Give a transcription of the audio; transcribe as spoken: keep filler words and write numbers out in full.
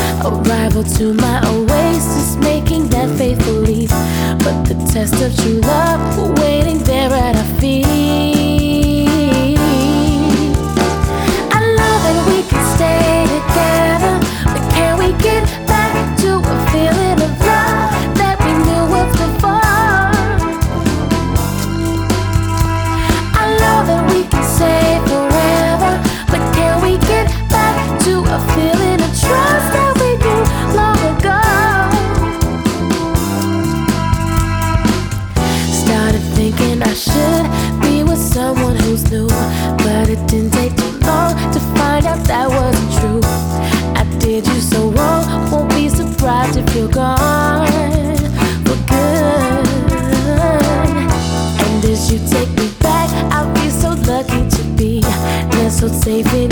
Arrival to my oasis, making that faithful leap. But the test of true love, we're waiting there at our feet. I love that we can stay together, but can we get back to a feeling of love that we knew of before? I love that we can say forever, but can we get back to a feeling of trust that we knew long ago? Started thinking I should be with someone who's new, but it didn't take too long to find out that wasn't true. I did you so wrong, won't be surprised if you're gone for good. And as you take me back, I'll be so lucky to be nestled safe in